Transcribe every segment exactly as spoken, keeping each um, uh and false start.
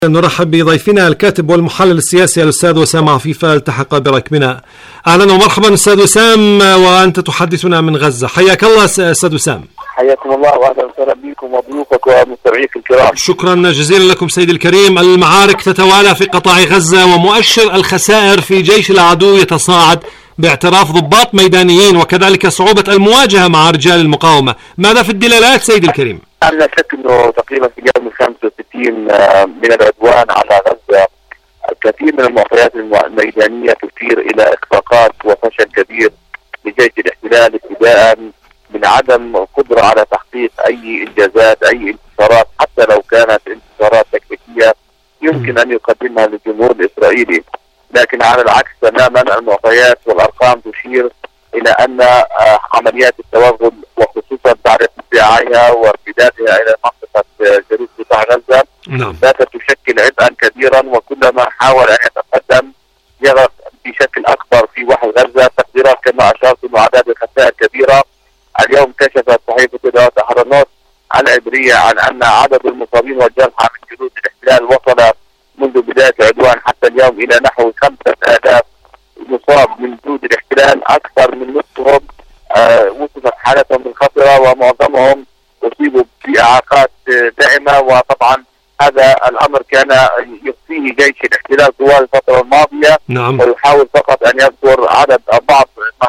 نرحب بضيفنا الكاتب والمحلل السياسي الأستاذ وسام عفيفة التحق بركبنا. أهلا ومرحبا أستاذ وسام، وأنت تحدثنا من غزة. حياك الله أستاذ وسام. حياكم الله وأهلا وسهلا بكم وضيوفك ومستمعيك الكرام. شكرا جزيلا لكم سيدي الكريم. المعارك تتوالى في قطاع غزة ومؤشر الخسائر في جيش العدو يتصاعد باعتراف ضباط ميدانيين، وكذلك صعوبة المواجهة مع رجال المقاومة. ماذا في الدلالات سيدي الكريم؟ لا شك أنه تقريبا في اليوم الخامس والستين من العدوان على غزة الكثير من المعطيات الميدانية تشير إلى إخفاقات وفشل كبير لجيش الاحتلال، ابتداء من عدم قدرة على تحقيق أي إنجازات، أي انتصارات حتى لو كانت انتصارات تكتيكية يمكن أن يقدمها للجمهور الإسرائيلي. لكن على العكس تماما المعطيات والأرقام تشير إلى أن عمليات التوغل وخصوصا بعد اتساعها وارتدادها إلى منطقة جنوب قطاع غزة باتت تشكل عبئا كبيرا، وكلما حاول أن يتقدم يغرق بشكل أكبر في وحي غزة. تقديرات كما أشرت أنه أعداد الخسائر كبيرة. اليوم كشفت صحيفة إدارة أهرنوت العبرية عن أن عدد المصابين والجرحى من جنود الاحتلال وصل منذ بداية العدوان حتى اليوم إلى نحو خمسة آلاف مصاب من جنود الاحتلال. أكثر من نصفهم آه وصفت حالتهم منخطرة، ومعظمهم أصيبوا بإعاقات دائمة. وطبعا هذا الأمر كان يخفيه جيش الاحتلال طوال الفترة الماضية. نعم. ويحاول فقط أن يذكر عدد بعض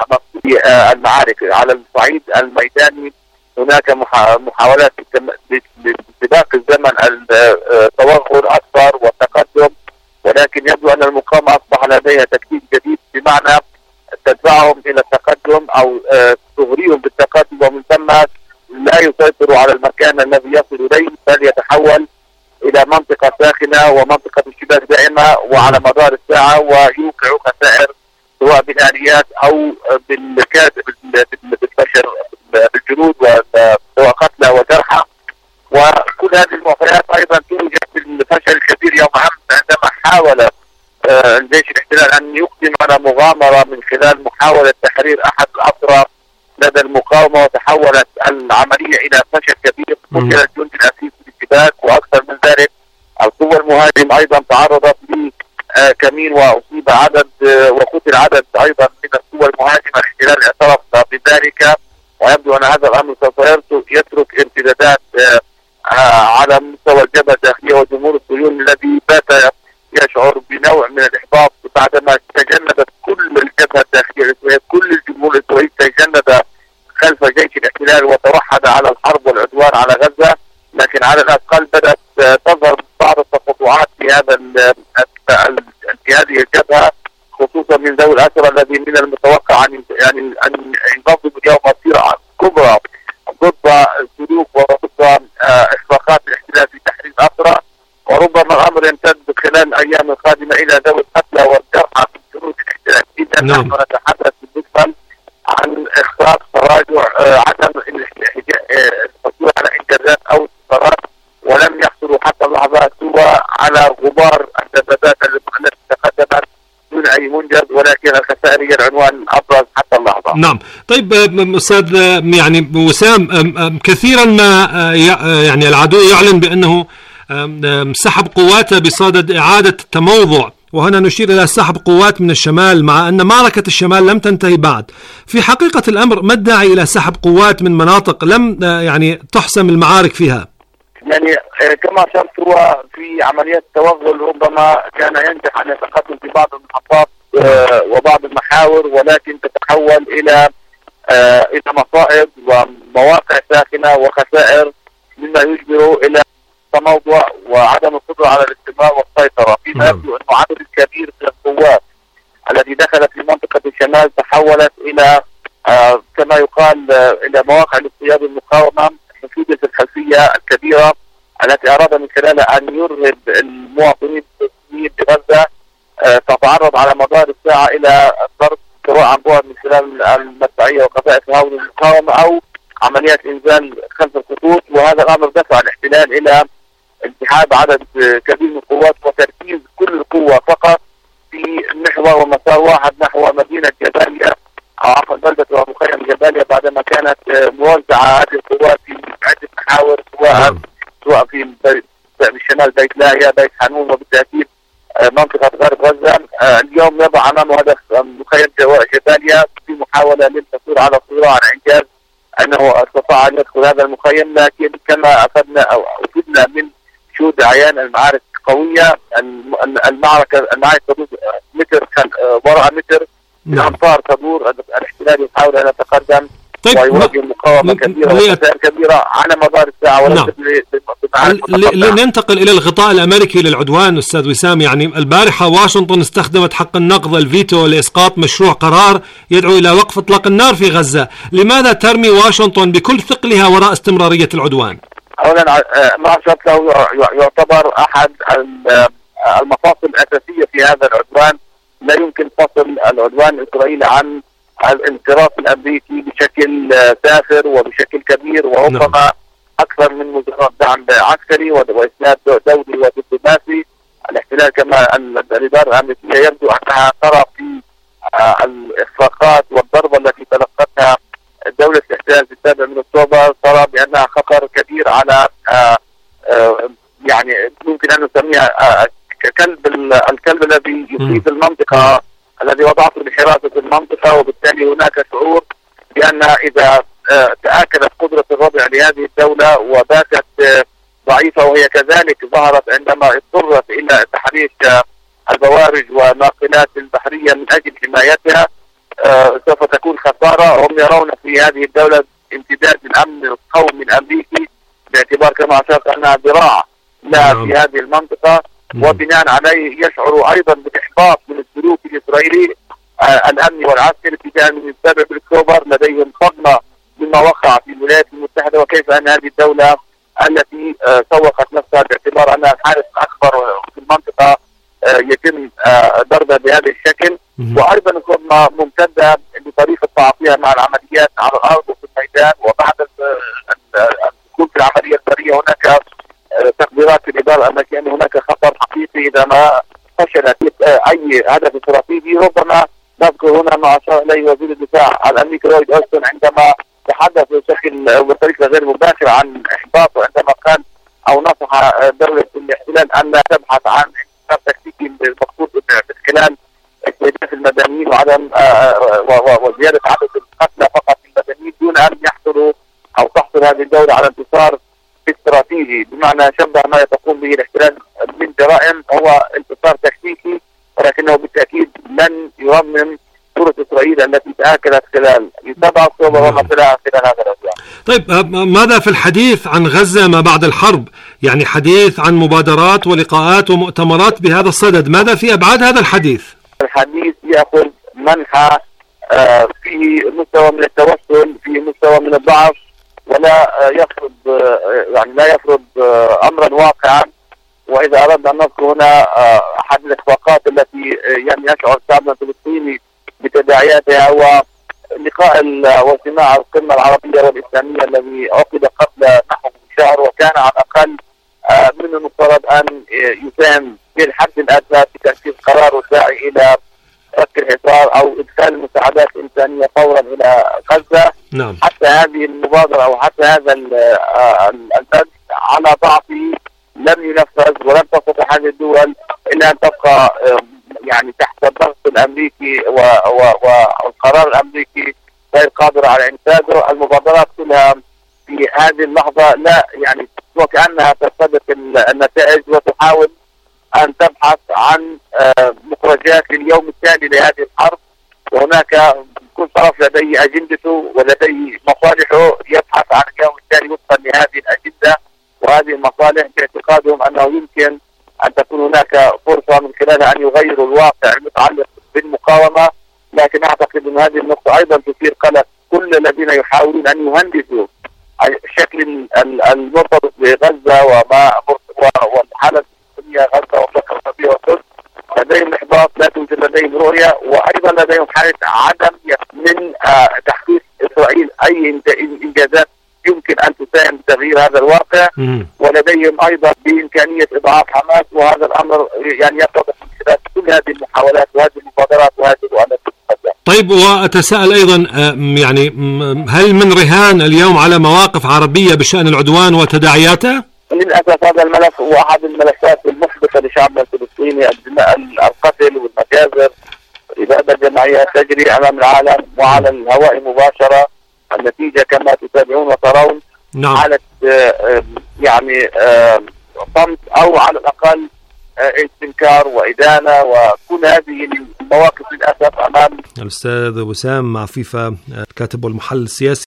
آه المعارك. على الصعيد الميداني هناك محاولات لسباق الزمن التوغل أكثر والتقدم، ولكن يبدو أن المقاومة أصبح لديها تكتيك جديد، بمعنى تدفعهم إلى التقدم أو تغريهم بالتقدم، ومن ثم لا يسيطروا على المكان الذي يصل إليه، بل يتحول إلى منطقة ساخنة ومنطقة اشتباك دائمة وعلى مدار الساعة، ويوقع خسائر سواء بالآليات أو بالبشر بالجنود سواء قتلى وجرحى. وكل هذه المعطيات أيضا توجد بالفشل الكبير يوم أمس عندما حاول الجيش الاحتلال أن يقدم على مغامرة من خلال محاولة تحرير أحد الأسرى لدى المقاومة، وتحولت العملية إلى فشل كبير. قتل الجندي الأسير في الاشتباك، وأكثر من ذلك القوة المهاجم أيضا تعرضت لكمين وأصيب عدد وقتل عدد أيضا من القوة المهاجمة. الاحتلال اعترف بذلك، ويبدو أن هذا الأمر سوف يترك امتدادات على مستوى الجبهة الداخلية وجمهور الصهيوني الذي بات يشعر بنوع من الإحباط بعدما تجندت كل الجبهة الداخلية الإسرائيلية، كل الجمهور الإسرائيلي تجند خلف جيش الاحتلال وتوحد على الحرب والعدوان على غزة. لكن على الأقل بدأت تظهر بعض التقاطعات في هذا في هذه الجبهة، خصوصا من ذوي الأسرى الذي من المتوقع أن يعني أن ينظم اليوم مسيرة كبرى ضد سلوك وضد إخفاقات الاحتلال في تحرير الأسرى، وربما الأمر يمتد خلال الأيام القادمة إلى ذوي القتلى والجرحى في جنود الاحتلال. إذا نحن نتحدث بالنسبة عن إخفاق تراجع عدم الحصول على إنجازات أو انتصارات، ولم يحصلوا حتى اللحظة سوى على غبار الدبابات التي تقدمت دون أي منجز، ولكن الخسائر هي العنوان الأبرز حتى اللحظة. نعم. طيب أستاذ يعني وسام، كثيرا ما يعني العدو يعلن بأنه سحب قواته بصدد إعادة التموضع، وهنا نشير إلى سحب قوات من الشمال، مع أن معركة الشمال لم تنتهي بعد. في حقيقة الأمر ما الداعي إلى سحب قوات من مناطق لم يعني تحسم المعارك فيها؟ يعني كما أشرت، هو في عمليات التوغل ربما كان ينجح أن يتقدم في بعض المحطات وبعض المحاور، ولكن تتحول إلى إلى مصائب ومواقع ساخنة وخسائر، مما يجبر إلى تموضع وعدم القدرة على الاستمرار والسيطرة. فيما يبدو أنه عدد كبير من القوات التي دخلت في منطقة الشمال تحولت إلى آه كما يقال آه إلى مواقع لاصطياد المقاومة، حشودة الخلفية الكبيرة التي أراد من خلالها أن يرهب المواطنين بغزة. آه تتعرض على مدار الساعة إلى ضرب سواء عن بعد من خلال المدفعية وقذائف هاون المقاومة أو عمليات إنزال خلف الخطوط، وهذا الأمر دفع الاحتلال إلى انسحاب عدد كبير من القوات وتركيز كل القوة فقط في محور ومسار واحد نحو مدينة جباليا أو عفوا بلدة ومخيم جباليا، بعدما كانت موزعة هذه القوات في عدة محاور سواء سواء في بشمال بيت لاهيا، بيت حانون، وبالتأكيد منطقة غرب غزة. اليوم يضع أمامه هدف مخيم جباليا في محاولة للحصول على صورة عن إنجاز أنه استطاع أن يدخل هذا المخيم، لكن كما أفدنا أو أفدنا من شهود عيان المعارك قوية. المعركة المعارك تدور متر وراء متر، الأمطار تدور، الاحتلال يحاول أن يتقدم. طيب ويواجه مقاومة كبيرة وخسائر كبيرة على مدار الساعة. نعم. لننتقل إلى الغطاء الأمريكي للعدوان أستاذ وسام. يعني البارحة واشنطن استخدمت حق النقض الفيتو لإسقاط مشروع قرار يدعو إلى وقف إطلاق النار في غزة. لماذا ترمي واشنطن بكل ثقلها وراء استمرارية العدوان؟ أولا ما له يعتبر أحد المفاصل الأساسية في هذا العدوان. لا يمكن فصل العدوان الإسرائيلي عن الانصراف الامريكي بشكل سافر وبشكل كبير، وربما اكثر من مجرد دعم عسكري واسناد دولي ودبلوماسي. الاحتلال كما الاداره الامريكيه يبدو انها ترى في الاخفاقات والضربه التي تلقتها دوله الاحتلال في السابع من اكتوبر، ترى بانها خطر كبير على يعني ممكن ان نسميها كلب الكلب الذي يصيب المنطقه، الذي وضعته لحراسة المنطقة. وبالتالي هناك شعور بأن إذا تآكلت قدرة الردع لهذه الدولة وباتت ضعيفة، وهي كذلك ظهرت عندما اضطرت إلى تحريك البوارج والناقلات البحرية من أجل حمايتها، سوف تكون خسارة. هم يرون في هذه الدولة امتداد الأمن القومي الأمريكي، باعتبار كما أشرت أنها ذراع لا في هذه المنطقة، وبناء عليه يشعر أيضا بالإحباط من السلوك الإسرائيلي آه الأمني والعسكري ابتداء من السابع من أكتوبر. لديهم صدمة مما وقع في الولايات المتحدة، وكيف أن هذه الدولة التي آه سوقت نفسها باعتبار أنها الحارس الأكبر في المنطقة آه يتم آه ضربها بهذا الشكل. وأيضا صدمة ممتدة بطريقة تعاطيها مع العمليات على الأرض وفي الميدان. وبعد الدخول في العملية البرية هناك تقديرات في الإدارة الأمريكية أن هناك خطر حقيقي إذا ما فشلت أي هدف استراتيجي. ربما نذكر هنا ما أشار إليه وزير الدفاع الأمريكي لويد أوستن عندما تحدث بشكل بطريقة غير مباشرة عن إحباطه، عندما قال أو نصح دولة الاحتلال أن لا تبحث عن انتصار تكتيكي مقصود باستقلال استهداف المدنيين وعدم وزيادة عدد القتلى فقط المدنيين دون أن يحصلوا أو تحصل هذه الدولة على انتصار استراتيجي، بمعنى شبه ما تقوم به الاحتلال من جرائم هو انتصار تكتيكي، ولكنه بالتأكيد لن يرمم صورة إسرائيل التي تآكلت خلال سبعة أكتوبر وما طلع خلال هذا الأسبوع. طيب ماذا في الحديث عن غزة ما بعد الحرب؟ يعني حديث عن مبادرات ولقاءات ومؤتمرات بهذا الصدد، ماذا في أبعاد هذا الحديث؟ الحديث يأخذ منحى آه فيه مستوى من التوسل، فيه مستوى من الضعف، ولا يفرض يعني لا يفرض امرا واقعا. واذا اردنا ان نذكر هنا احد الاخفاقات التي يعني يشعر الشعب الفلسطيني بتداعياتها هو لقاء واجتماع القمه العربيه والاسلاميه الذي عقد قبل نحو شهر، وكان على الاقل من المفترض ان يساهم بالحد الادنى في تنفيذ قرار الداعي الى فك الحصار او ادخال المساعدات الانسانيه فورا الى غزه. نعم. حتى هذه المبادره او حتى هذا البند على ضعفه لم ينفذ، ولم تستطع هذه الدول الا ان تبقى يعني تحت الضغط الامريكي والقرار الامريكي غير قادره على انفاذه. المبادرات كلها في هذه اللحظه لا يعني وكانها تستبق النتائج وتحاول أن تبحث عن مخرجات لليوم التالي لهذه الحرب، وهناك كل طرف لديه أجندته ولديه مصالحه يبحث عن اليوم التالي وفقا لهذه الأجندة وهذه المصالح، باعتقادهم أنه يمكن أن تكون هناك فرصة من خلالها أن يغيروا الواقع المتعلق بالمقاومة. لكن أعتقد أن هذه النقطة أيضا تثير قلق كل الذين يحاولون أن يهندسوا الشكل المرتبط بغزة وما والحالة غزة وفقر النبي والقدس. لديهم إحباط، لا توجد لديهم رؤية، وأيضا لديهم حالة عدم من تحقيق إسرائيل أي إنجازات يمكن أن تساهم بتغيير هذا الواقع. ولديهم أيضا بإمكانية إضعاف حماس، وهذا الأمر يعني يتضح من خلال كل هذه المحاولات وهذه المبادرات وهذه الوعدات. طيب وأتساءل أيضا يعني هل من رهان اليوم على مواقف عربية بشأن العدوان وتداعياته؟ للأسف هذا الملف هو أحد الملفات المحبطة لشعبنا الفلسطيني، الدماء، القتل والمجازر، الإبادة الجماعية تجري أمام العالم وعلى الهواء مباشرة. النتيجة كما تتابعون وترون. نعم. حالة يعني صمت أو على الأقل استنكار وإدانة، وكل هذه المواقف للأسف أمام الأستاذ وسام عفيفة، الكاتب والمحلل السياسي.